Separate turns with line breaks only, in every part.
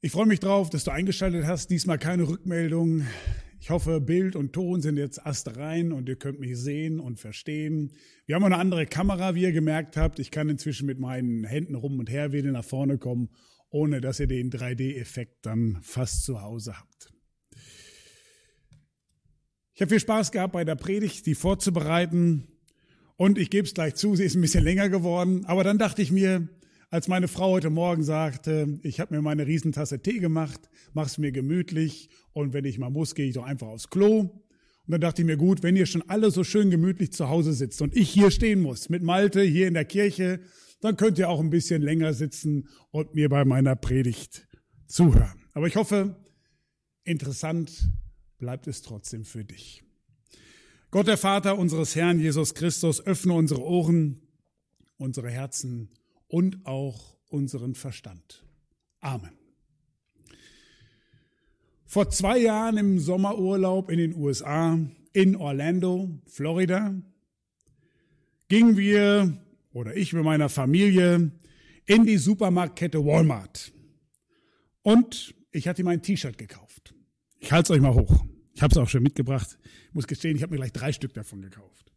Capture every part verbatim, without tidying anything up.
Ich freue mich drauf, dass du eingeschaltet hast. Diesmal keine Rückmeldung. Ich hoffe, Bild und Ton sind jetzt astrein und ihr könnt mich sehen und verstehen. Wir haben auch eine andere Kamera, wie ihr gemerkt habt. Ich kann inzwischen mit meinen Händen rum und her wieder nach vorne kommen, ohne dass ihr den drei D-Effekt dann fast zu Hause habt. Ich habe viel Spaß gehabt bei der Predigt, die vorzubereiten. Und ich gebe es gleich zu, sie ist ein bisschen länger geworden. Aber dann dachte ich mir, als meine Frau heute Morgen sagte, ich habe mir meine Riesentasse Tee gemacht, mach's mir gemütlich und wenn ich mal muss, gehe ich doch einfach aufs Klo. Und dann dachte ich mir, gut, wenn ihr schon alle so schön gemütlich zu Hause sitzt und ich hier stehen muss mit Malte hier in der Kirche, dann könnt ihr auch ein bisschen länger sitzen und mir bei meiner Predigt zuhören. Aber ich hoffe, interessant bleibt es trotzdem für dich. Gott, der Vater unseres Herrn Jesus Christus, öffne unsere Ohren, unsere Herzen und auch unseren Verstand. Amen. Vor zwei Jahren im Sommerurlaub in den U S A, in Orlando, Florida, gingen wir, oder ich mit meiner Familie, in die Supermarktkette Walmart. Und ich hatte mir ein T-Shirt gekauft. Ich halte es euch mal hoch. Ich habe es auch schon mitgebracht. Ich muss gestehen, ich habe mir gleich drei Stück davon gekauft.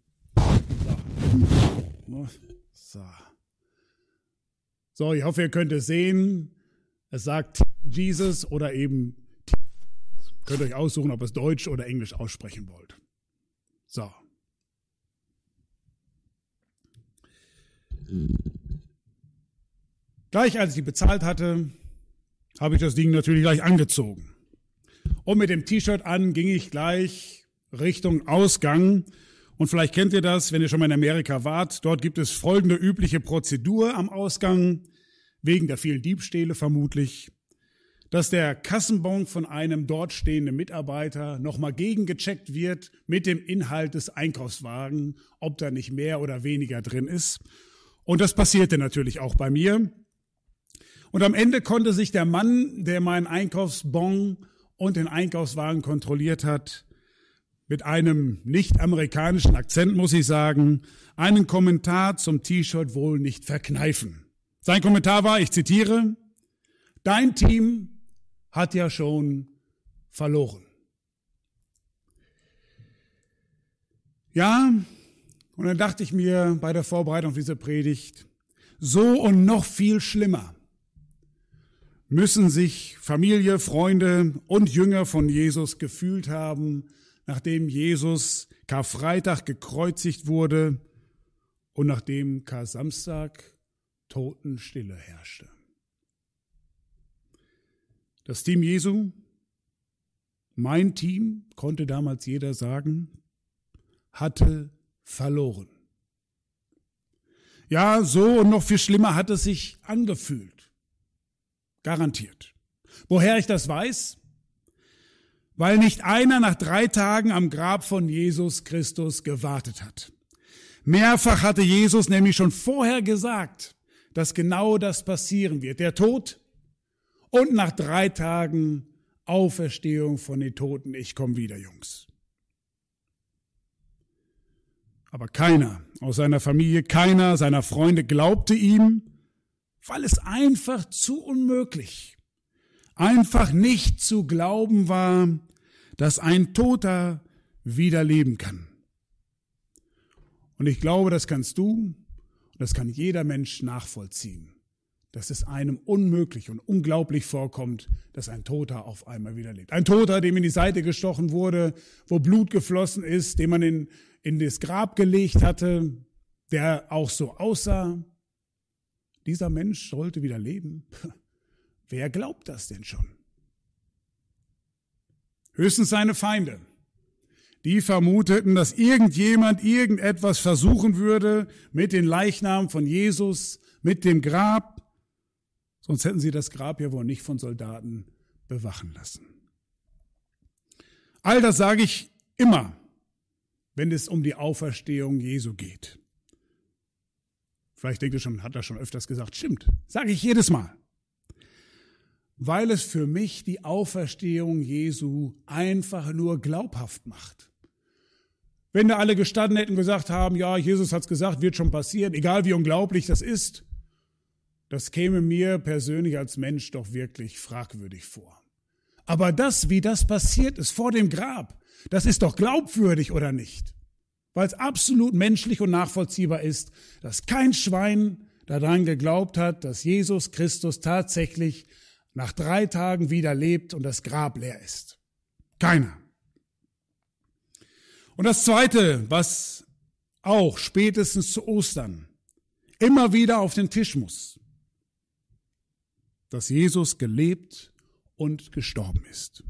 So. So. So, ich hoffe, ihr könnt es sehen. Es sagt Jesus oder eben könnt ihr euch aussuchen, ob ihr es Deutsch oder Englisch aussprechen wollt. So. Gleich als ich bezahlt hatte, habe ich das Ding natürlich gleich angezogen. Und mit dem T-Shirt an ging ich gleich Richtung Ausgang. Und vielleicht kennt ihr das, wenn ihr schon mal in Amerika wart. Dort gibt es folgende übliche Prozedur am Ausgang, wegen der vielen Diebstähle vermutlich, dass der Kassenbon von einem dort stehenden Mitarbeiter nochmal gegengecheckt wird mit dem Inhalt des Einkaufswagens, ob da nicht mehr oder weniger drin ist. Und das passierte natürlich auch bei mir. Und am Ende konnte sich der Mann, der meinen Einkaufsbon und den Einkaufswagen kontrolliert hat, mit einem nicht-amerikanischen Akzent, muss ich sagen, einen Kommentar zum T-Shirt wohl nicht verkneifen. Sein Kommentar war, ich zitiere, dein Team hat ja schon verloren. Ja, und dann dachte ich mir bei der Vorbereitung auf diese Predigt, so und noch viel schlimmer müssen sich Familie, Freunde und Jünger von Jesus gefühlt haben, nachdem Jesus Karfreitag gekreuzigt wurde und nachdem Kar-Samstag Totenstille herrschte. Das Team Jesu, mein Team, konnte damals jeder sagen, hatte verloren. Ja, so und noch viel schlimmer hat es sich angefühlt. Garantiert. Woher ich das weiß? Weil nicht einer nach drei Tagen am Grab von Jesus Christus gewartet hat. Mehrfach hatte Jesus nämlich schon vorher gesagt, dass genau das passieren wird. Der Tod und nach drei Tagen Auferstehung von den Toten. Ich komme wieder, Jungs. Aber keiner aus seiner Familie, keiner seiner Freunde glaubte ihm, weil es einfach zu unmöglich, einfach nicht zu glauben war, dass ein Toter wieder leben kann. Und ich glaube, das kannst du, und das kann jeder Mensch nachvollziehen, dass es einem unmöglich und unglaublich vorkommt, dass ein Toter auf einmal wieder lebt. Ein Toter, dem in die Seite gestochen wurde, wo Blut geflossen ist, den man in, in das Grab gelegt hatte, der auch so aussah. Dieser Mensch sollte wieder leben. Wer glaubt das denn schon? Höchstens seine Feinde. Die vermuteten, dass irgendjemand irgendetwas versuchen würde mit den Leichnamen von Jesus, mit dem Grab. Sonst hätten sie das Grab ja wohl nicht von Soldaten bewachen lassen. All das sage ich immer, wenn es um die Auferstehung Jesu geht. Vielleicht denkt ihr schon, hat er schon öfters gesagt, stimmt, sage ich jedes Mal. Weil es für mich die Auferstehung Jesu einfach nur glaubhaft macht. Wenn da alle gestanden hätten und gesagt haben, ja, Jesus hat's gesagt, wird schon passieren, egal wie unglaublich das ist, das käme mir persönlich als Mensch doch wirklich fragwürdig vor. Aber das, wie das passiert ist vor dem Grab, das ist doch glaubwürdig, oder nicht? Weil es absolut menschlich und nachvollziehbar ist, dass kein Schwein daran geglaubt hat, dass Jesus Christus tatsächlich nach drei Tagen wieder lebt und das Grab leer ist. Keiner. Und das Zweite, was auch spätestens zu Ostern immer wieder auf den Tisch muss, dass Jesus gelebt und gestorben ist.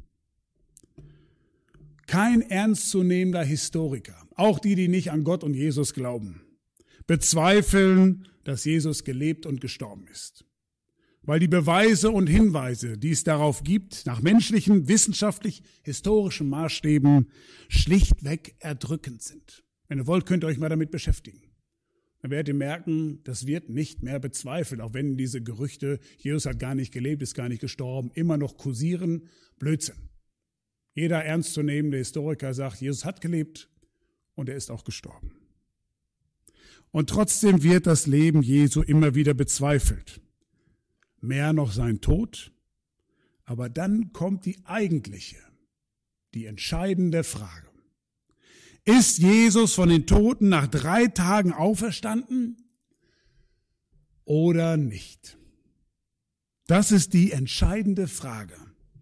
Kein ernstzunehmender Historiker, auch die, die nicht an Gott und Jesus glauben, bezweifeln, dass Jesus gelebt und gestorben ist. Weil die Beweise und Hinweise, die es darauf gibt, nach menschlichen, wissenschaftlich-historischen Maßstäben schlichtweg erdrückend sind. Wenn ihr wollt, könnt ihr euch mal damit beschäftigen. Dann werdet ihr merken, das wird nicht mehr bezweifelt, auch wenn diese Gerüchte, Jesus hat gar nicht gelebt, ist gar nicht gestorben, immer noch kursieren. Blödsinn. Jeder ernstzunehmende Historiker sagt, Jesus hat gelebt und er ist auch gestorben. Und trotzdem wird das Leben Jesu immer wieder bezweifelt. Mehr noch sein Tod. Aber dann kommt die eigentliche, die entscheidende Frage. Ist Jesus von den Toten nach drei Tagen auferstanden oder nicht? Das ist die entscheidende Frage.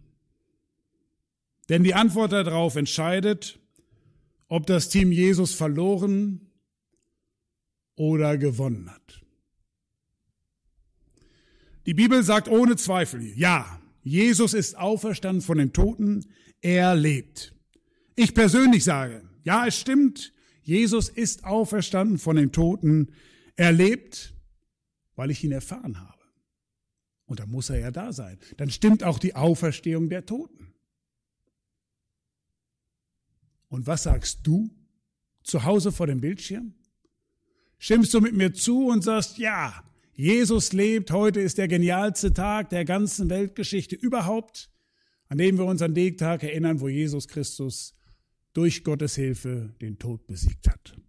Denn die Antwort darauf entscheidet, ob das Team Jesus verloren oder gewonnen hat. Die Bibel sagt ohne Zweifel, ja, Jesus ist auferstanden von den Toten, er lebt. Ich persönlich sage, ja, es stimmt, Jesus ist auferstanden von den Toten, er lebt, weil ich ihn erfahren habe. Und dann muss er ja da sein. Dann stimmt auch die Auferstehung der Toten. Und was sagst du zu Hause vor dem Bildschirm? Stimmst du mit mir zu und sagst, ja, Jesus lebt, heute ist der genialste Tag der ganzen Weltgeschichte überhaupt, an dem wir uns an den Tag erinnern, wo Jesus Christus durch Gottes Hilfe den Tod besiegt hat.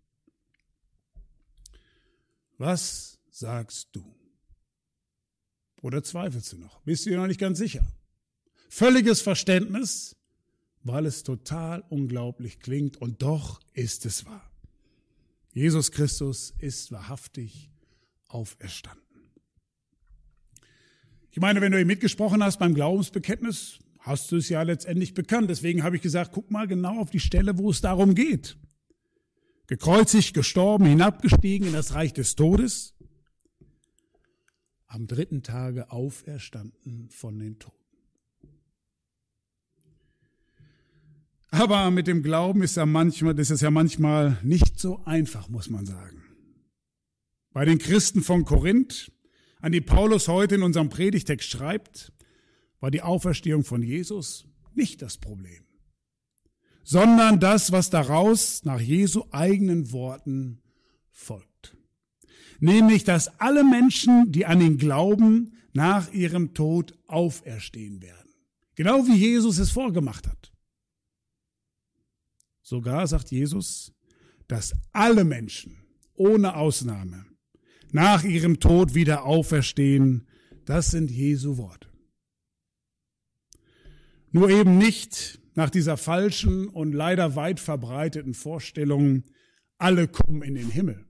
Was sagst du? Oder zweifelst du noch? Bist du dir noch nicht ganz sicher? Völliges Verständnis, weil es total unglaublich klingt und doch ist es wahr. Jesus Christus ist wahrhaftig auferstanden. Ich meine, wenn du ihm mitgesprochen hast beim Glaubensbekenntnis, hast du es ja letztendlich bekannt. Deswegen habe ich gesagt, guck mal genau auf die Stelle, wo es darum geht. Gekreuzigt, gestorben, hinabgestiegen in das Reich des Todes. Am dritten Tage auferstanden von den Toten. Aber mit dem Glauben ist, ja manchmal, das ist ja manchmal nicht so einfach, muss man sagen. Bei den Christen von Korinth, an die Paulus heute in unserem Predigtext schreibt, war die Auferstehung von Jesus nicht das Problem, sondern das, was daraus nach Jesu eigenen Worten folgt. Nämlich, dass alle Menschen, die an ihn glauben, nach ihrem Tod auferstehen werden. Genau wie Jesus es vorgemacht hat. Sogar sagt Jesus, dass alle Menschen, ohne Ausnahme, nach ihrem Tod wieder auferstehen. Das sind Jesu Worte. Nur eben nicht nach dieser falschen und leider weit verbreiteten Vorstellung, alle kommen in den Himmel.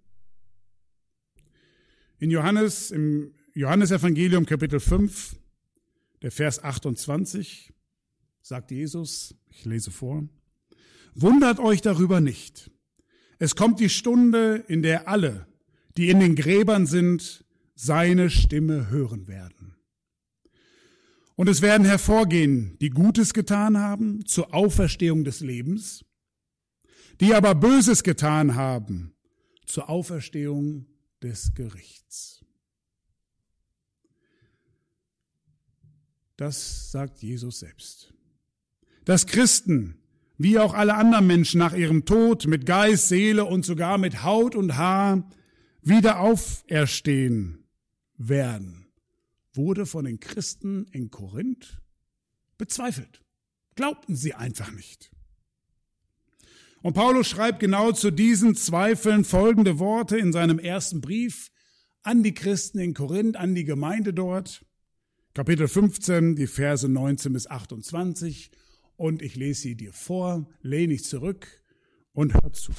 In Johannes, im Johannesevangelium Kapitel fünf, der Vers achtundzwanzig, sagt Jesus, ich lese vor, wundert euch darüber nicht. Es kommt die Stunde, in der alle, die in den Gräbern sind, seine Stimme hören werden. Und es werden hervorgehen, die Gutes getan haben zur Auferstehung des Lebens, die aber Böses getan haben zur Auferstehung des Gerichts. Das sagt Jesus selbst. Dass Christen, wie auch alle anderen Menschen nach ihrem Tod mit Geist, Seele und sogar mit Haut und Haar wieder auferstehen werden, wurde von den Christen in Korinth bezweifelt. Glaubten sie einfach nicht. Und Paulus schreibt genau zu diesen Zweifeln folgende Worte in seinem ersten Brief an die Christen in Korinth, an die Gemeinde dort. Kapitel fünfzehn, die Verse neunzehn bis achtundzwanzig. Und ich lese sie dir vor, lehne dich zurück und hör zu.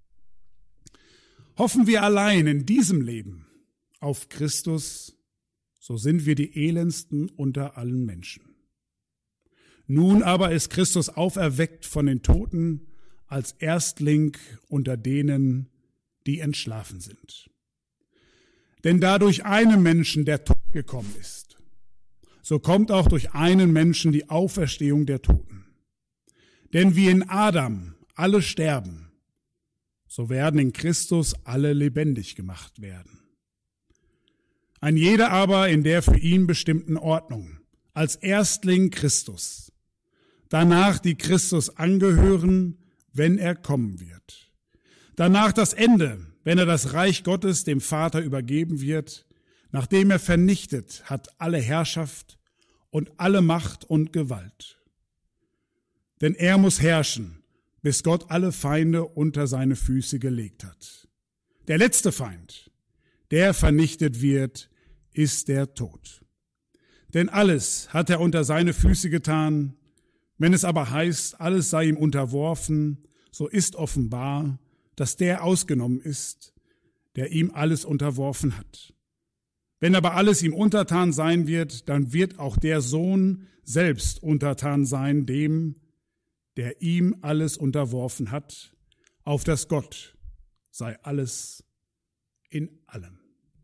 Hoffen wir allein in diesem Leben auf Christus, so sind wir die elendsten unter allen Menschen. Nun aber ist Christus auferweckt von den Toten als Erstling unter denen, die entschlafen sind. Denn da durch einen Menschen der Tod gekommen ist, so kommt auch durch einen Menschen die Auferstehung der Toten. Denn wie in Adam alle sterben, so werden in Christus alle lebendig gemacht werden. Ein jeder aber in der für ihn bestimmten Ordnung, als Erstling Christus, danach die Christus angehören, wenn er kommen wird. Danach das Ende, wenn er das Reich Gottes dem Vater übergeben wird, nachdem er vernichtet hat alle Herrschaft und alle Macht und Gewalt. Denn er muss herrschen, bis Gott alle Feinde unter seine Füße gelegt hat. Der letzte Feind, der vernichtet wird, ist der Tod. Denn alles hat er unter seine Füße getan. Wenn es aber heißt, alles sei ihm unterworfen, so ist offenbar, dass der ausgenommen ist, der ihm alles unterworfen hat. Wenn aber alles ihm untertan sein wird, dann wird auch der Sohn selbst untertan sein dem, der ihm alles unterworfen hat, auf das Gott sei alles in allem.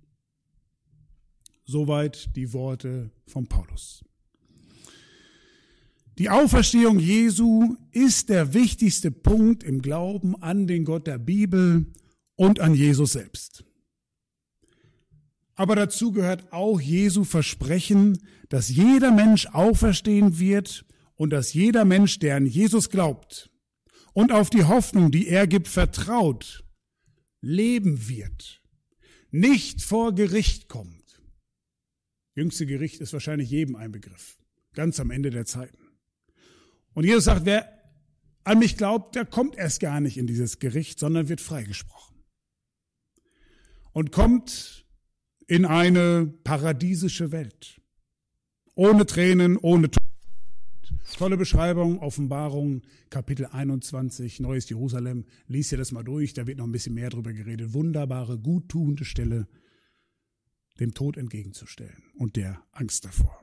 Soweit die Worte von Paulus. Die Auferstehung Jesu ist der wichtigste Punkt im Glauben an den Gott der Bibel und an Jesus selbst. Aber dazu gehört auch Jesu Versprechen, dass jeder Mensch auferstehen wird und dass jeder Mensch, der an Jesus glaubt und auf die Hoffnung, die er gibt, vertraut, leben wird, nicht vor Gericht kommt. Jüngste Gericht ist wahrscheinlich jedem ein Begriff, ganz am Ende der Zeiten. Und Jesus sagt, wer an mich glaubt, der kommt erst gar nicht in dieses Gericht, sondern wird freigesprochen. Und kommt in eine paradiesische Welt. Ohne Tränen, ohne Tod. Tolle Beschreibung, Offenbarung, Kapitel einundzwanzig, Neues Jerusalem. Lies dir das mal durch, da wird noch ein bisschen mehr drüber geredet. Wunderbare, guttuende Stelle, dem Tod entgegenzustellen und der Angst davor.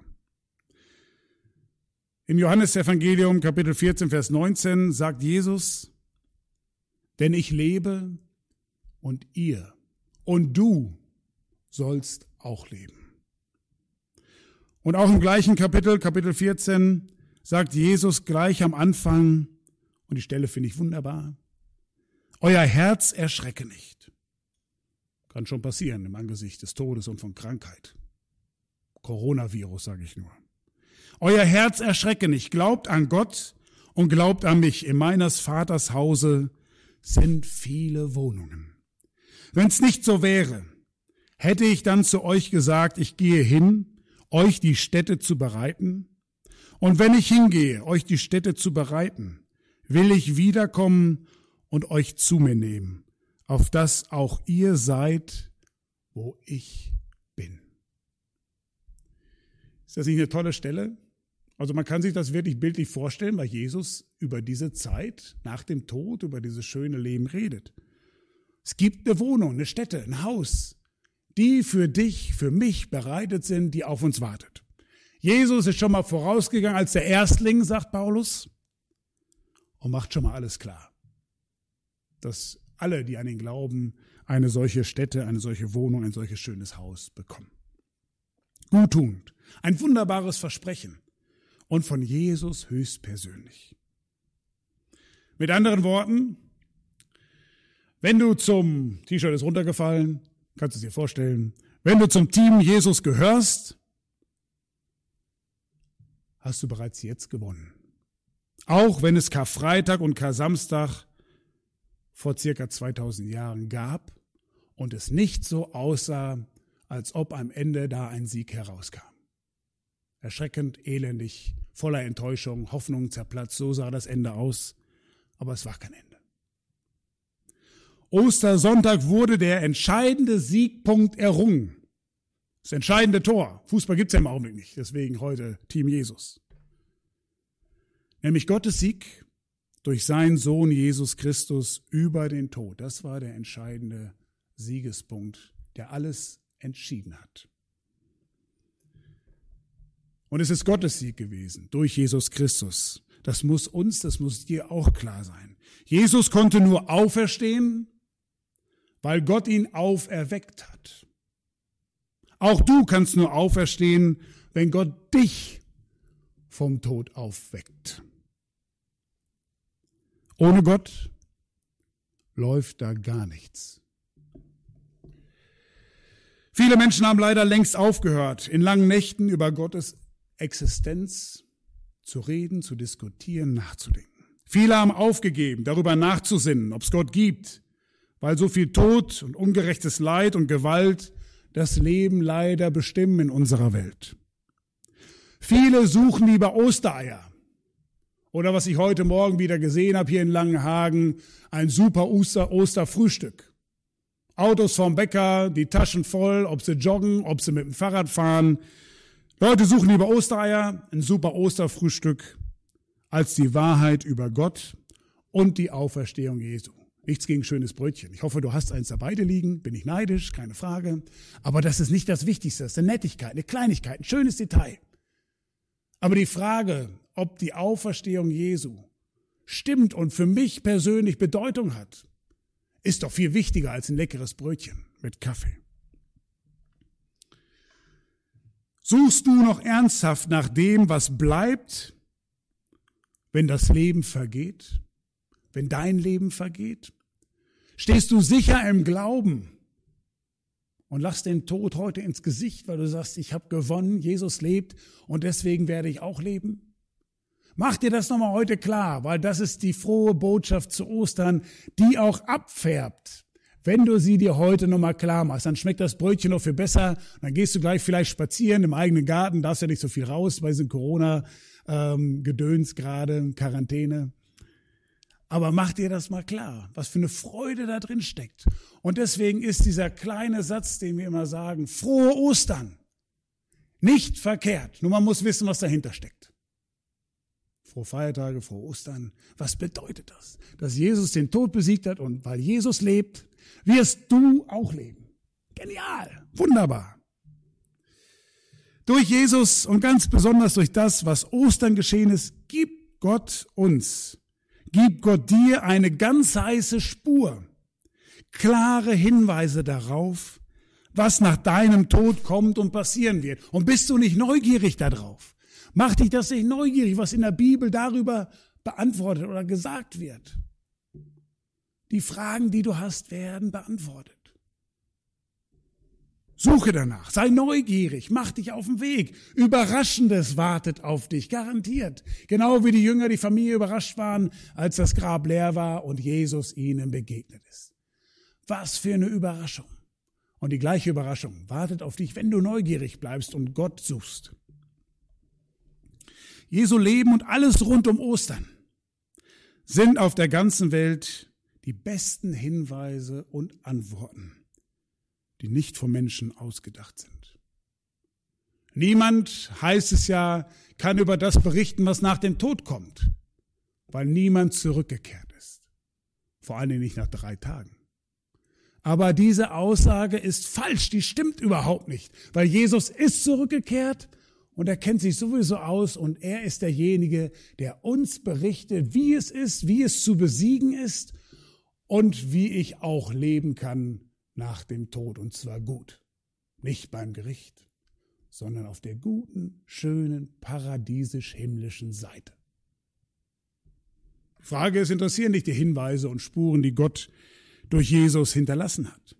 Im Johannesevangelium, Kapitel vierzehn, Vers neunzehn, sagt Jesus, denn ich lebe und ihr und du sollst auch leben. Und auch im gleichen Kapitel, Kapitel vierzehn, sagt Jesus gleich am Anfang, und die Stelle finde ich wunderbar, euer Herz erschrecke nicht. Kann schon passieren im Angesicht des Todes und von Krankheit. Coronavirus, sage ich nur. Euer Herz erschrecke nicht, glaubt an Gott und glaubt an mich. In meines Vaters Hause sind viele Wohnungen. Wenn es nicht so wäre, hätte ich dann zu euch gesagt, ich gehe hin, euch die Stätte zu bereiten. Und wenn ich hingehe, euch die Stätte zu bereiten, will ich wiederkommen und euch zu mir nehmen, auf dass auch ihr seid, wo ich bin. Ist das nicht eine tolle Stelle? Also man kann sich das wirklich bildlich vorstellen, weil Jesus über diese Zeit nach dem Tod, über dieses schöne Leben redet. Es gibt eine Wohnung, eine Stätte, ein Haus, die für dich, für mich bereitet sind, die auf uns wartet. Jesus ist schon mal vorausgegangen als der Erstling, sagt Paulus, und macht schon mal alles klar, dass alle, die an ihn glauben, eine solche Stätte, eine solche Wohnung, ein solches schönes Haus bekommen. Guttunend, ein wunderbares Versprechen und von Jesus höchstpersönlich. Mit anderen Worten, wenn du zum, T-Shirt ist runtergefallen, kannst du es dir vorstellen, wenn du zum Team Jesus gehörst, hast du bereits jetzt gewonnen. Auch wenn es Karfreitag und Kar-Samstag vor circa zweitausend Jahren gab und es nicht so aussah, als ob am Ende da ein Sieg herauskam. Erschreckend, elendig, voller Enttäuschung, Hoffnung zerplatzt, so sah das Ende aus, aber es war kein Ende. Ostersonntag wurde der entscheidende Siegpunkt errungen. Das entscheidende Tor. Fußball gibt's ja im Augenblick nicht, deswegen heute Team Jesus. Nämlich Gottes Sieg durch seinen Sohn Jesus Christus über den Tod. Das war der entscheidende Siegespunkt, der alles entschieden hat. Und es ist Gottes Sieg gewesen durch Jesus Christus. Das muss uns, das muss dir auch klar sein. Jesus konnte nur auferstehen, weil Gott ihn auferweckt hat. Auch du kannst nur auferstehen, wenn Gott dich vom Tod aufweckt. Ohne Gott läuft da gar nichts. Viele Menschen haben leider längst aufgehört, in langen Nächten über Gottes Existenz zu reden, zu diskutieren, nachzudenken. Viele haben aufgegeben, darüber nachzusinnen, ob es Gott gibt, weil so viel Tod und ungerechtes Leid und Gewalt das Leben leider bestimmen in unserer Welt. Viele suchen lieber Ostereier. Oder was ich heute Morgen wieder gesehen habe hier in Langenhagen, ein super Oster- Osterfrühstück. Autos vom Bäcker, die Taschen voll, ob sie joggen, ob sie mit dem Fahrrad fahren. Leute suchen lieber Ostereier, ein super Osterfrühstück, als die Wahrheit über Gott und die Auferstehung Jesu. Nichts gegen schönes Brötchen. Ich hoffe, du hast eins da beide liegen. Bin ich neidisch, keine Frage. Aber das ist nicht das Wichtigste. Das ist eine Nettigkeit, eine Kleinigkeit, ein schönes Detail. Aber die Frage, ob die Auferstehung Jesu stimmt und für mich persönlich Bedeutung hat, ist doch viel wichtiger als ein leckeres Brötchen mit Kaffee. Suchst du noch ernsthaft nach dem, was bleibt, wenn das Leben vergeht? Wenn dein Leben vergeht? Stehst du sicher im Glauben und lachst den Tod heute ins Gesicht, weil du sagst, ich habe gewonnen, Jesus lebt und deswegen werde ich auch leben? Mach dir das nochmal heute klar, weil das ist die frohe Botschaft zu Ostern, die auch abfärbt. Wenn du sie dir heute nochmal klar machst, dann schmeckt das Brötchen noch viel besser. Dann gehst du gleich vielleicht spazieren im eigenen Garten, darfst ja nicht so viel raus bei diesem Corona-Gedöns ähm, gerade, Quarantäne. Aber mach dir das mal klar, was für eine Freude da drin steckt. Und deswegen ist dieser kleine Satz, den wir immer sagen, frohe Ostern, nicht verkehrt. Nur man muss wissen, was dahinter steckt. Frohe Feiertage, frohe Ostern. Was bedeutet das? Dass Jesus den Tod besiegt hat und weil Jesus lebt, wirst du auch leben. Genial, wunderbar. Durch Jesus und ganz besonders durch das, was Ostern geschehen ist, gibt Gott uns, gibt Gott dir eine ganz heiße Spur, klare Hinweise darauf, was nach deinem Tod kommt und passieren wird. Und bist du nicht neugierig darauf? Macht dich das nicht neugierig, was in der Bibel darüber beantwortet oder gesagt wird? Die Fragen, die du hast, werden beantwortet. Suche danach, sei neugierig, mach dich auf den Weg. Überraschendes wartet auf dich, garantiert. Genau wie die Jünger, die Familie überrascht waren, als das Grab leer war und Jesus ihnen begegnet ist. Was für eine Überraschung. Und die gleiche Überraschung wartet auf dich, wenn du neugierig bleibst und Gott suchst. Jesu Leben und alles rund um Ostern sind auf der ganzen Welt die besten Hinweise und Antworten, die nicht vom Menschen ausgedacht sind. Niemand, heißt es ja, kann über das berichten, was nach dem Tod kommt, weil niemand zurückgekehrt ist. Vor allen Dingen nicht nach drei Tagen. Aber diese Aussage ist falsch, die stimmt überhaupt nicht, weil Jesus ist zurückgekehrt und er kennt sich sowieso aus und er ist derjenige, der uns berichtet, wie es ist, wie es zu besiegen ist und wie ich auch leben kann nach dem Tod, und zwar gut. Nicht beim Gericht, sondern auf der guten, schönen, paradiesisch-himmlischen Seite. Die Frage ist, interessieren dich die Hinweise und Spuren, die Gott durch Jesus hinterlassen hat?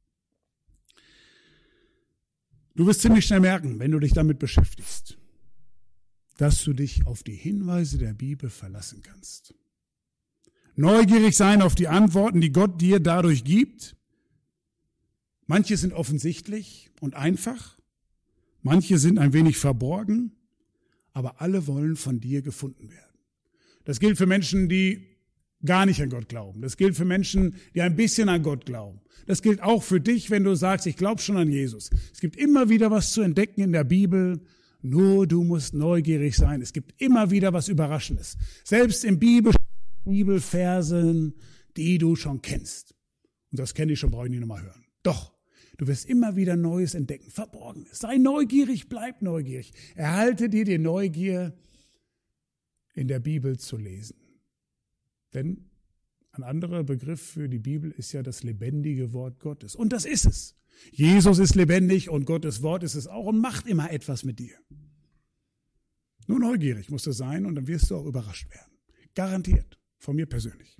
Du wirst ziemlich schnell merken, wenn du dich damit beschäftigst, dass du dich auf die Hinweise der Bibel verlassen kannst. Neugierig sein auf die Antworten, die Gott dir dadurch gibt. Manche sind offensichtlich und einfach, manche sind ein wenig verborgen, aber alle wollen von dir gefunden werden. Das gilt für Menschen, die gar nicht an Gott glauben. Das gilt für Menschen, die ein bisschen an Gott glauben. Das gilt auch für dich, wenn du sagst, ich glaube schon an Jesus. Es gibt immer wieder was zu entdecken in der Bibel. Nur du musst neugierig sein. Es gibt immer wieder was Überraschendes. Selbst in Bibel, Bibelversen, die du schon kennst. Und das kenne ich schon, brauche ich nicht nochmal hören. Doch, du wirst immer wieder Neues entdecken, Verborgenes. Sei neugierig, bleib neugierig. Erhalte dir die Neugier, in der Bibel zu lesen. Denn ein anderer Begriff für die Bibel ist ja das lebendige Wort Gottes. Und das ist es. Jesus ist lebendig und Gottes Wort ist es auch und macht immer etwas mit dir. Nur neugierig musst du sein und dann wirst du auch überrascht werden. Garantiert. Von mir persönlich.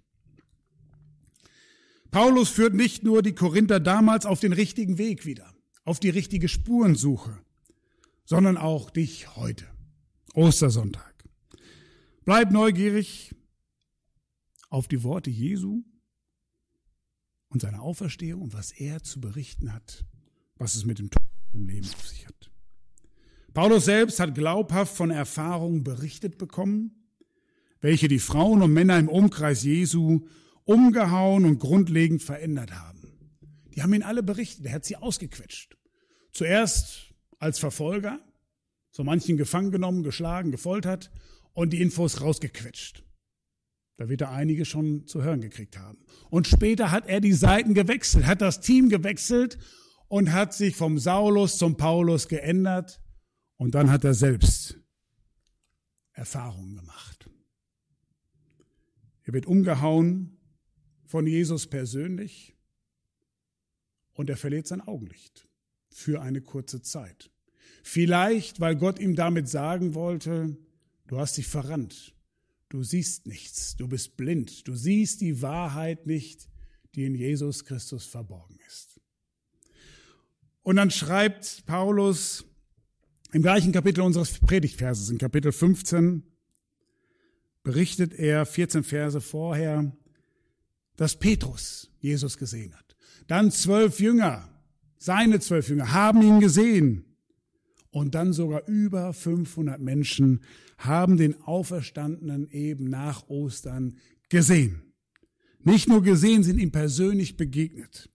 Paulus führt nicht nur die Korinther damals auf den richtigen Weg wieder, auf die richtige Spurensuche, sondern auch dich heute. Ostersonntag. Bleib neugierig auf die Worte Jesu und seine Auferstehung und was er zu berichten hat, was es mit dem Tod im Leben auf sich hat. Paulus selbst hat glaubhaft von Erfahrungen berichtet bekommen, welche die Frauen und Männer im Umkreis Jesu umgehauen und grundlegend verändert haben. Die haben ihn alle berichtet, er hat sie ausgequetscht. Zuerst als Verfolger, so manchen gefangen genommen, geschlagen, gefoltert und die Infos rausgequetscht. Da wird er einige schon zu hören gekriegt haben. Und später hat er die Seiten gewechselt, hat das Team gewechselt und hat sich vom Saulus zum Paulus geändert. Und dann hat er selbst Erfahrungen gemacht. Er wird umgehauen von Jesus persönlich und er verliert sein Augenlicht für eine kurze Zeit. Vielleicht, weil Gott ihm damit sagen wollte, du hast dich verrannt, du siehst nichts, du bist blind, du siehst die Wahrheit nicht, die in Jesus Christus verborgen ist. Und dann schreibt Paulus im gleichen Kapitel unseres Predigtverses, in Kapitel fünfzehn, berichtet er vierzehn Verse vorher, dass Petrus Jesus gesehen hat. Dann zwölf Jünger, seine zwölf Jünger, haben ihn gesehen. Und dann sogar über fünfhundert Menschen haben den Auferstandenen eben nach Ostern gesehen. Nicht nur gesehen, sind ihm persönlich begegnet.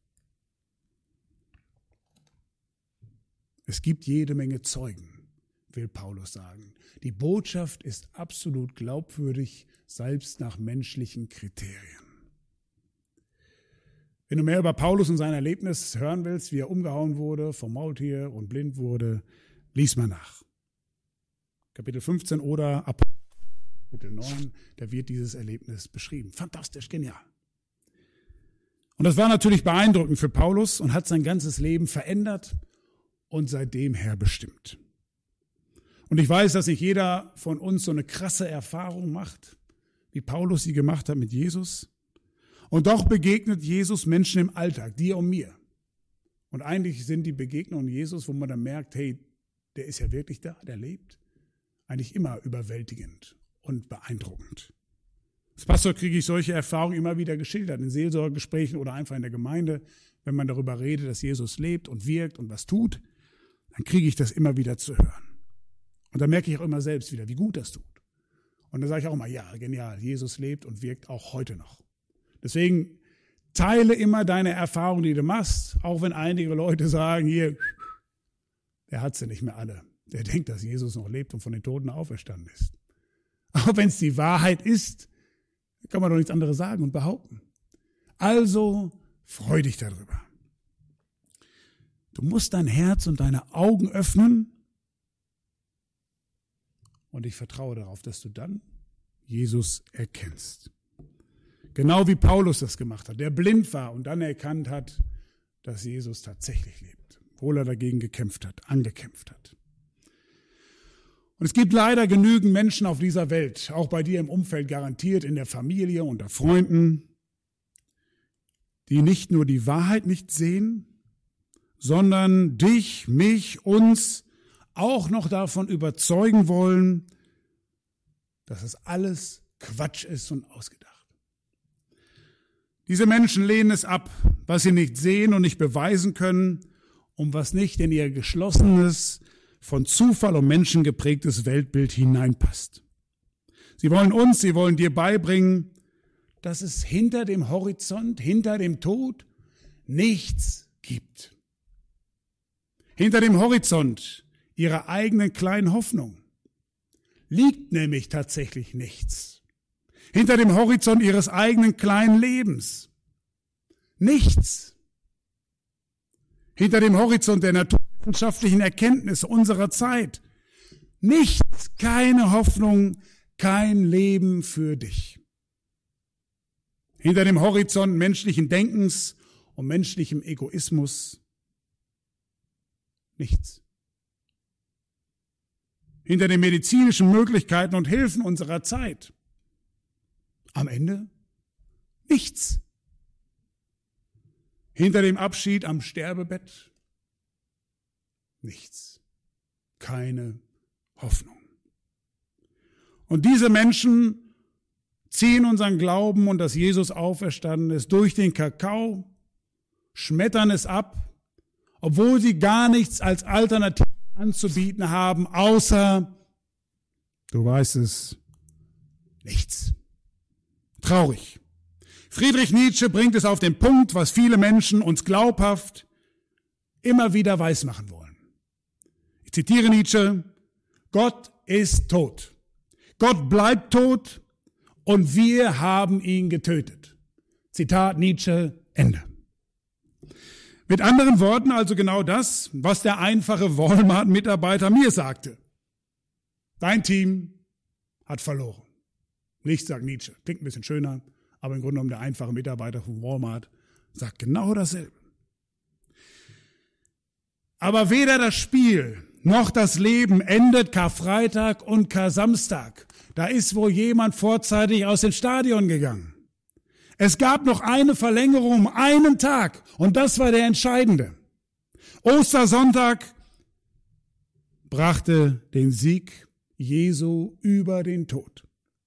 Es gibt jede Menge Zeugen, will Paulus sagen. Die Botschaft ist absolut glaubwürdig, selbst nach menschlichen Kriterien. Wenn du mehr über Paulus und sein Erlebnis hören willst, wie er umgehauen wurde, vom Maultier und blind wurde, lies mal nach. Kapitel fünfzehn oder Kapitel neun, da wird dieses Erlebnis beschrieben. Fantastisch, genial. Und das war natürlich beeindruckend für Paulus und hat sein ganzes Leben verändert und seitdem her bestimmt. Und ich weiß, dass nicht jeder von uns so eine krasse Erfahrung macht, wie Paulus sie gemacht hat mit Jesus. Und doch begegnet Jesus Menschen im Alltag, dir und mir. Und eigentlich sind die Begegnungen Jesus, wo man dann merkt, hey, der ist ja wirklich da, der lebt, eigentlich immer überwältigend und beeindruckend. Als Pastor kriege ich solche Erfahrungen immer wieder geschildert, in Seelsorgegesprächen oder einfach in der Gemeinde, wenn man darüber redet, dass Jesus lebt und wirkt und was tut, dann kriege ich das immer wieder zu hören. Und dann merke ich auch immer selbst wieder, wie gut das tut. Und dann sage ich auch mal, ja, genial, Jesus lebt und wirkt auch heute noch. Deswegen teile immer deine Erfahrungen, die du machst, auch wenn einige Leute sagen, hier, der hat sie nicht mehr alle. Der denkt, dass Jesus noch lebt und von den Toten auferstanden ist. Auch wenn es die Wahrheit ist, kann man doch nichts anderes sagen und behaupten. Also freu dich darüber. Du musst dein Herz und deine Augen öffnen und ich vertraue darauf, dass du dann Jesus erkennst. Genau wie Paulus das gemacht hat, der blind war und dann erkannt hat, dass Jesus tatsächlich lebt, obwohl er dagegen gekämpft hat, angekämpft hat. Und es gibt leider genügend Menschen auf dieser Welt, auch bei dir im Umfeld garantiert, in der Familie, unter Freunden, die nicht nur die Wahrheit nicht sehen, sondern dich, mich, uns auch noch davon überzeugen wollen, dass es alles Quatsch ist und ausgedacht. Diese Menschen lehnen es ab, was sie nicht sehen und nicht beweisen können und was nicht in ihr geschlossenes, von Zufall und Menschen geprägtes Weltbild hineinpasst. Sie wollen uns, sie wollen dir beibringen, dass es hinter dem Horizont, hinter dem Tod nichts gibt. Hinter dem Horizont ihrer eigenen kleinen Hoffnung liegt nämlich tatsächlich nichts. Hinter dem Horizont ihres eigenen kleinen Lebens nichts. Hinter dem Horizont der naturwissenschaftlichen Erkenntnisse unserer Zeit nichts, keine Hoffnung, kein Leben für dich. Hinter dem Horizont menschlichen Denkens und menschlichem Egoismus nichts. Hinter den medizinischen Möglichkeiten und Hilfen unserer Zeit am Ende nichts. Hinter dem Abschied am Sterbebett nichts. Keine Hoffnung. Und diese Menschen ziehen unseren Glauben und dass Jesus auferstanden ist durch den Kakao, schmettern es ab, obwohl sie gar nichts als Alternative anzubieten haben, außer, du weißt es, nichts. Traurig. Friedrich Nietzsche bringt es auf den Punkt, was viele Menschen uns glaubhaft immer wieder weismachen wollen. Ich zitiere Nietzsche: Gott ist tot. Gott bleibt tot und wir haben ihn getötet. Zitat Nietzsche, Ende. Mit anderen Worten also genau das, was der einfache Walmart-Mitarbeiter mir sagte. Dein Team hat verloren. Nichts, sagt Nietzsche. Klingt ein bisschen schöner, aber im Grunde genommen der einfache Mitarbeiter von Walmart sagt genau dasselbe. Aber weder das Spiel noch das Leben endet Karfreitag und Kar-Samstag. Da ist wohl jemand vorzeitig aus dem Stadion gegangen. Es gab noch eine Verlängerung um einen Tag und das war der entscheidende. Ostersonntag brachte den Sieg Jesu über den Tod.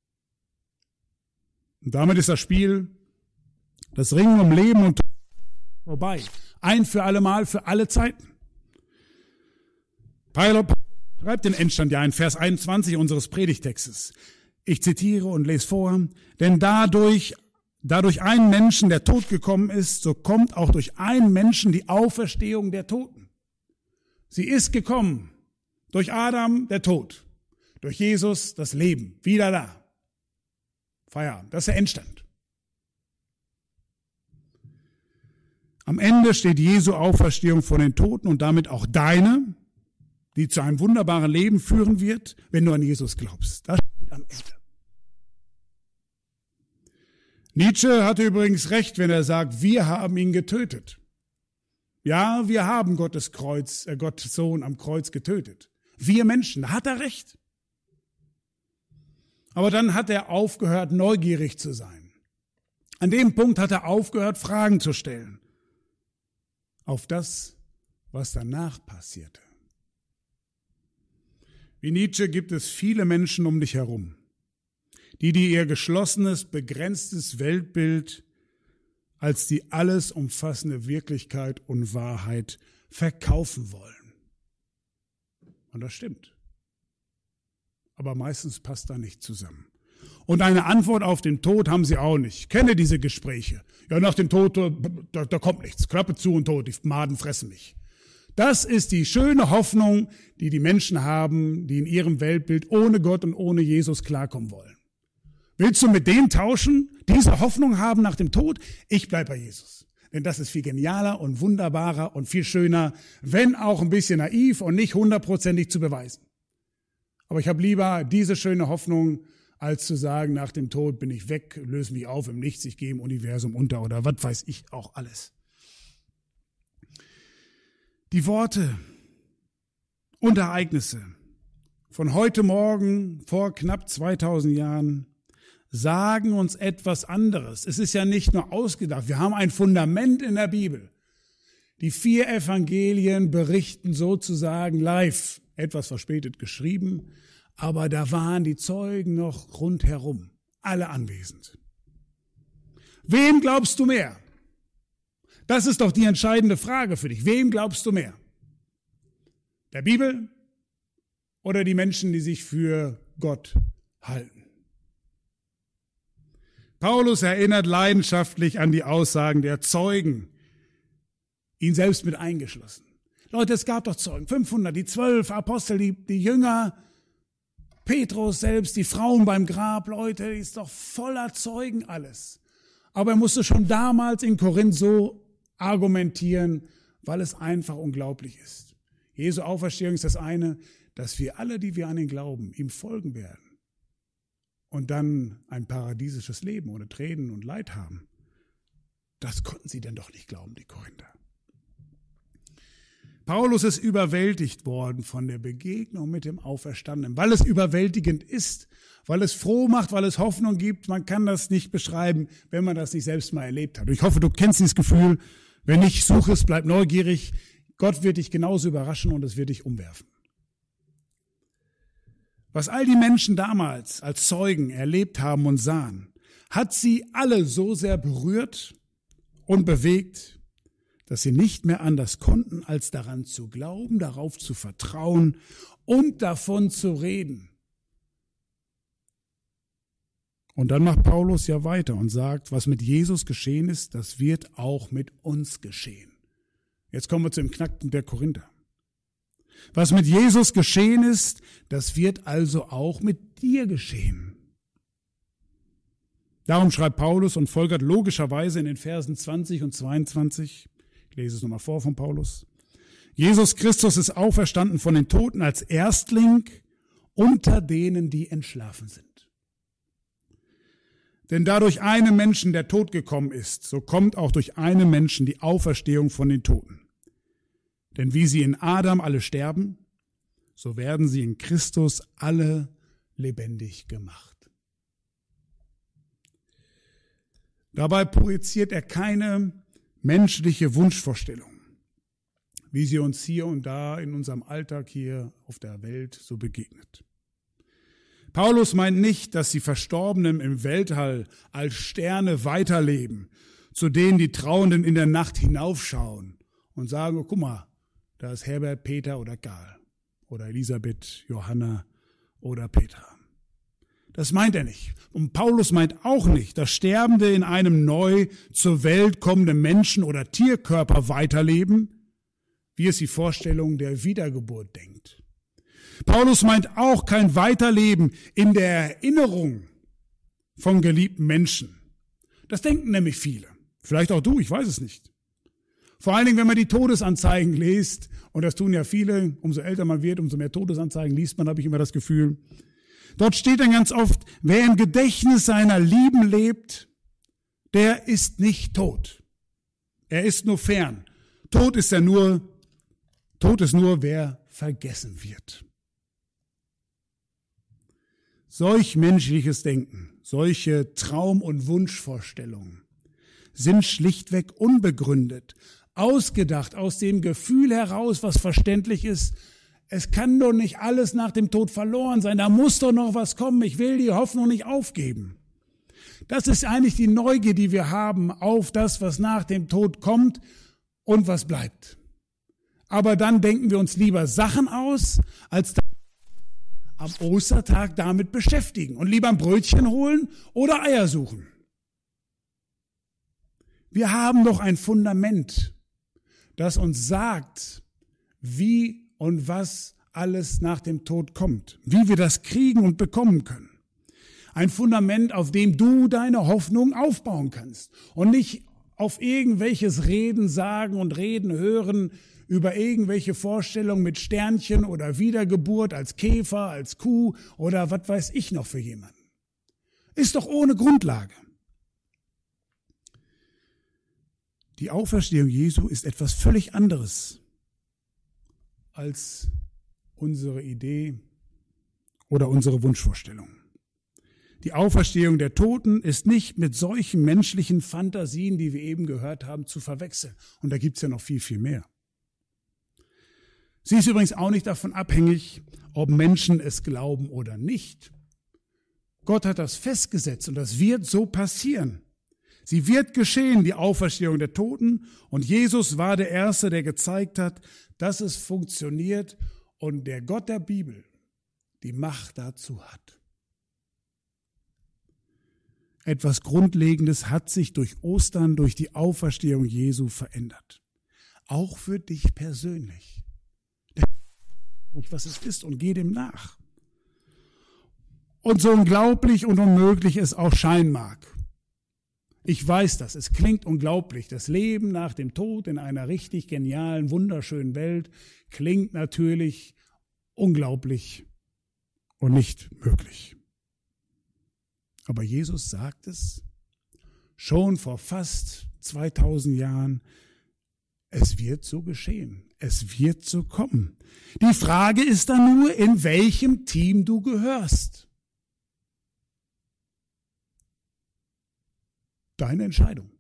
Und damit ist das Spiel, das Ringen um Leben und Tod vorbei. Ein für alle Mal, für alle Zeiten. Paulus schreibt den Endstand ja in Vers einundzwanzig unseres Predigtextes. Ich zitiere und lese vor: Denn dadurch, da durch einen Menschen der Tod gekommen ist, so kommt auch durch einen Menschen die Auferstehung der Toten. Sie ist gekommen. Durch Adam der Tod. Durch Jesus das Leben. Wieder da. Feierabend. Das ist der Endstand. Am Ende steht Jesu Auferstehung von den Toten und damit auch deine, die zu einem wunderbaren Leben führen wird, wenn du an Jesus glaubst. Das steht am Ende. Nietzsche hatte übrigens recht, wenn er sagt, wir haben ihn getötet. Ja, wir haben Gottes Kreuz, äh, Gottes Sohn am Kreuz getötet. Wir Menschen, da hat er recht. Aber dann hat er aufgehört, neugierig zu sein. An dem Punkt hat er aufgehört, Fragen zu stellen. Auf das, was danach passierte. Wie Nietzsche gibt es viele Menschen um dich herum, die dir ihr geschlossenes, begrenztes Weltbild als die alles umfassende Wirklichkeit und Wahrheit verkaufen wollen. Und das stimmt. Aber meistens passt da nicht zusammen. Und eine Antwort auf den Tod haben sie auch nicht. Ich kenne diese Gespräche. Ja, nach dem Tod, da, da kommt nichts. Klappe zu und tot, die Maden fressen mich. Das ist die schöne Hoffnung, die die Menschen haben, die in ihrem Weltbild ohne Gott und ohne Jesus klarkommen wollen. Willst du mit denen tauschen, diese Hoffnung haben nach dem Tod? Ich bleib bei Jesus. Denn das ist viel genialer und wunderbarer und viel schöner, wenn auch ein bisschen naiv und nicht hundertprozentig zu beweisen. Aber ich habe lieber diese schöne Hoffnung, als zu sagen, nach dem Tod bin ich weg, löse mich auf im Nichts, ich gehe im Universum unter oder was weiß ich auch alles. Die Worte und Ereignisse von heute Morgen vor knapp zweitausend Jahren sagen uns etwas anderes. Es ist ja nicht nur ausgedacht, wir haben ein Fundament in der Bibel. Die vier Evangelien berichten sozusagen live, etwas verspätet geschrieben, aber da waren die Zeugen noch rundherum, alle anwesend. Wem glaubst du mehr? Das ist doch die entscheidende Frage für dich. Wem glaubst du mehr? Der Bibel oder die Menschen, die sich für Gott halten? Paulus erinnert leidenschaftlich an die Aussagen der Zeugen, ihn selbst mit eingeschlossen. Leute, es gab doch Zeugen, fünfhundert, die zwölf Apostel, die, die Jünger, Petrus selbst, die Frauen beim Grab, Leute, die ist doch voller Zeugen alles. Aber er musste schon damals in Korinth so argumentieren, weil es einfach unglaublich ist. Jesu Auferstehung ist das eine, dass wir alle, die wir an ihn glauben, ihm folgen werden und dann ein paradiesisches Leben ohne Tränen und Leid haben. Das konnten sie denn doch nicht glauben, die Korinther. Paulus ist überwältigt worden von der Begegnung mit dem Auferstandenen, weil es überwältigend ist, weil es froh macht, weil es Hoffnung gibt. Man kann das nicht beschreiben, wenn man das nicht selbst mal erlebt hat. Und ich hoffe, du kennst dieses Gefühl. Wenn nicht, such es, bleib neugierig. Gott wird dich genauso überraschen und es wird dich umwerfen. Was all die Menschen damals als Zeugen erlebt haben und sahen, hat sie alle so sehr berührt und bewegt, dass sie nicht mehr anders konnten, als daran zu glauben, darauf zu vertrauen und davon zu reden. Und dann macht Paulus ja weiter und sagt, was mit Jesus geschehen ist, das wird auch mit uns geschehen. Jetzt kommen wir zu dem Knackpunkt der Korinther. Was mit Jesus geschehen ist, das wird also auch mit dir geschehen. Darum schreibt Paulus und folgert logischerweise in den Versen zwanzig und zweiundzwanzig, ich lese es nochmal vor von Paulus. Jesus Christus ist auferstanden von den Toten als Erstling unter denen, die entschlafen sind. Denn da durch einen Menschen der Tod gekommen ist, so kommt auch durch einen Menschen die Auferstehung von den Toten. Denn wie sie in Adam alle sterben, so werden sie in Christus alle lebendig gemacht. Dabei projiziert er keine menschliche Wunschvorstellung, wie sie uns hier und da in unserem Alltag hier auf der Welt so begegnet. Paulus meint nicht, dass die Verstorbenen im Weltall als Sterne weiterleben, zu denen die Trauenden in der Nacht hinaufschauen und sagen, oh, guck mal, da ist Herbert, Peter oder Karl oder Elisabeth, Johanna oder Petra. Das meint er nicht. Und Paulus meint auch nicht, dass Sterbende in einem neu zur Welt kommenden Menschen- oder Tierkörper weiterleben, wie es die Vorstellung der Wiedergeburt denkt. Paulus meint auch kein Weiterleben in der Erinnerung von geliebten Menschen. Das denken nämlich viele. Vielleicht auch du, ich weiß es nicht. Vor allen Dingen, wenn man die Todesanzeigen liest, und das tun ja viele, umso älter man wird, umso mehr Todesanzeigen liest man, habe ich immer das Gefühl. Dort steht dann ganz oft, wer im Gedächtnis seiner Lieben lebt, der ist nicht tot. Er ist nur fern. Tot ist er nur, tot ist nur, wer vergessen wird. Solch menschliches Denken, solche Traum- und Wunschvorstellungen sind schlichtweg unbegründet, ausgedacht aus dem Gefühl heraus, was verständlich ist. Es kann doch nicht alles nach dem Tod verloren sein, da muss doch noch was kommen, ich will die Hoffnung nicht aufgeben. Das ist eigentlich die Neugier, die wir haben auf das, was nach dem Tod kommt und was bleibt. Aber dann denken wir uns lieber Sachen aus, als am Ostertag damit beschäftigen und lieber ein Brötchen holen oder Eier suchen. Wir haben doch ein Fundament, das uns sagt, wie und was alles nach dem Tod kommt, wie wir das kriegen und bekommen können. Ein Fundament, auf dem du deine Hoffnung aufbauen kannst und nicht auf irgendwelches Reden, Sagen und Reden hören über irgendwelche Vorstellungen mit Sternchen oder Wiedergeburt als Käfer, als Kuh oder was weiß ich noch für jemanden. Ist doch ohne Grundlage. Die Auferstehung Jesu ist etwas völlig anderes als unsere Idee oder unsere Wunschvorstellung. Die Auferstehung der Toten ist nicht mit solchen menschlichen Fantasien, die wir eben gehört haben, zu verwechseln. Und da gibt es ja noch viel, viel mehr. Sie ist übrigens auch nicht davon abhängig, ob Menschen es glauben oder nicht. Gott hat das festgesetzt und das wird so passieren. Sie wird geschehen, die Auferstehung der Toten. Und Jesus war der Erste, der gezeigt hat, dass es funktioniert und der Gott der Bibel die Macht dazu hat. Etwas Grundlegendes hat sich durch Ostern, durch die Auferstehung Jesu verändert. Auch für dich persönlich. Was es ist und geh dem nach. Und so unglaublich und unmöglich es auch scheinen mag. Ich weiß das, es klingt unglaublich. Das Leben nach dem Tod in einer richtig genialen, wunderschönen Welt klingt natürlich unglaublich und nicht möglich. Aber Jesus sagt es schon vor fast zweitausend Jahren, es wird so geschehen, es wird so kommen. Die Frage ist dann nur, in welchem Team du gehörst. Deine Entscheidung.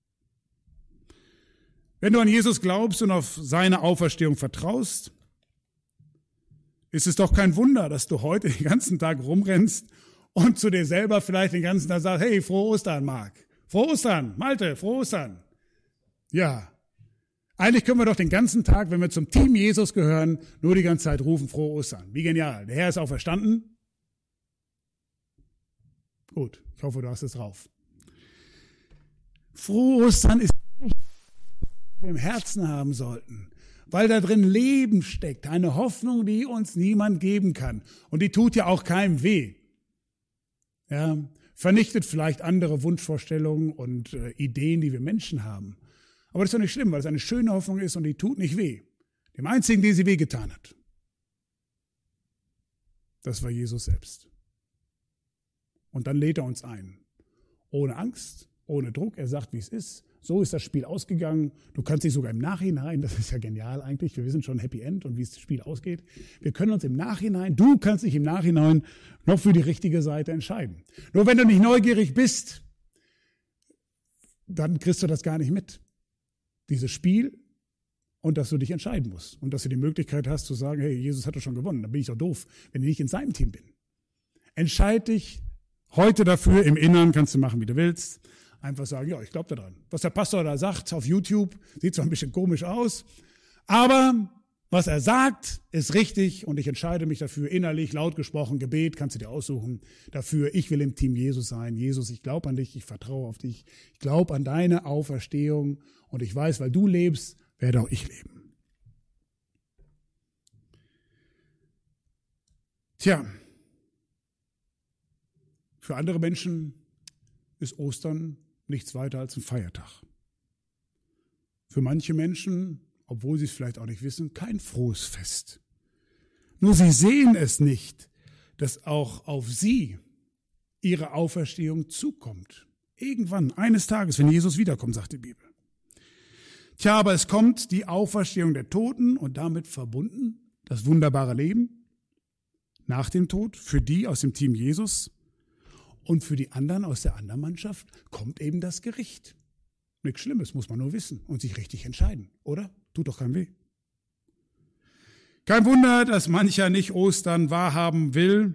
Wenn du an Jesus glaubst und auf seine Auferstehung vertraust, ist es doch kein Wunder, dass du heute den ganzen Tag rumrennst und zu dir selber vielleicht den ganzen Tag sagst, hey, frohe Ostern, Marc. Frohe Ostern, Malte, frohe Ostern. Ja, eigentlich können wir doch den ganzen Tag, wenn wir zum Team Jesus gehören, nur die ganze Zeit rufen, frohe Ostern. Wie genial. Der Herr ist auferstanden. Gut, ich hoffe, du hast es drauf. Frohe Ostern ist nicht, was wir im Herzen haben sollten, weil da drin Leben steckt, eine Hoffnung, die uns niemand geben kann. Und die tut ja auch keinem weh. Ja, vernichtet vielleicht andere Wunschvorstellungen und äh, Ideen, die wir Menschen haben. Aber das ist doch nicht schlimm, weil es eine schöne Hoffnung ist und die tut nicht weh. Dem Einzigen, der sie wehgetan hat, das war Jesus selbst. Und dann lädt er uns ein. Ohne Angst, ohne Druck. Er sagt, wie es ist. So ist das Spiel ausgegangen. Du kannst dich sogar im Nachhinein, das ist ja genial eigentlich, wir wissen schon Happy End und wie das Spiel ausgeht. Wir können uns im Nachhinein, du kannst dich im Nachhinein noch für die richtige Seite entscheiden. Nur wenn du nicht neugierig bist, dann kriegst du das gar nicht mit. Dieses Spiel und dass du dich entscheiden musst und dass du die Möglichkeit hast zu sagen, hey, Jesus hat doch schon gewonnen, dann bin ich doch doof, wenn ich nicht in seinem Team bin. Entscheid dich heute dafür, im Inneren kannst du machen, wie du willst. Einfach sagen, ja, ich glaube daran. Was der Pastor da sagt auf YouTube, sieht zwar ein bisschen komisch aus, aber was er sagt, ist richtig und ich entscheide mich dafür, innerlich, laut gesprochen, Gebet, kannst du dir aussuchen, dafür, ich will im Team Jesus sein. Jesus, ich glaube an dich, ich vertraue auf dich, ich glaube an deine Auferstehung und ich weiß, weil du lebst, werde auch ich leben. Tja, für andere Menschen ist Ostern nichts weiter als ein Feiertag. Für manche Menschen, obwohl sie es vielleicht auch nicht wissen, kein frohes Fest. Nur sie sehen es nicht, dass auch auf sie ihre Auferstehung zukommt. Irgendwann, eines Tages, wenn Jesus wiederkommt, sagt die Bibel. Tja, aber es kommt die Auferstehung der Toten und damit verbunden das wunderbare Leben nach dem Tod für die aus dem Team Jesus. Und für die anderen aus der anderen Mannschaft kommt eben das Gericht. Nichts Schlimmes, muss man nur wissen und sich richtig entscheiden, oder? Tut doch keinem weh. Kein Wunder, dass mancher nicht Ostern wahrhaben will,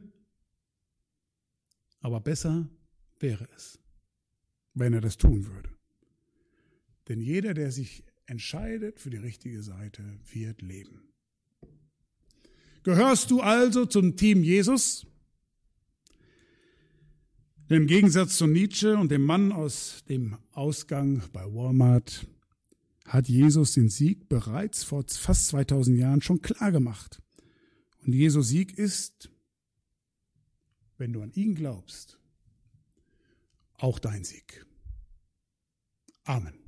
aber besser wäre es, wenn er das tun würde. Denn jeder, der sich entscheidet für die richtige Seite, wird leben. Gehörst du also zum Team Jesus? Denn im Gegensatz zu Nietzsche und dem Mann aus dem Ausgang bei Walmart hat Jesus den Sieg bereits vor fast zweitausend Jahren schon klar gemacht. Und Jesu Sieg ist, wenn du an ihn glaubst, auch dein Sieg. Amen.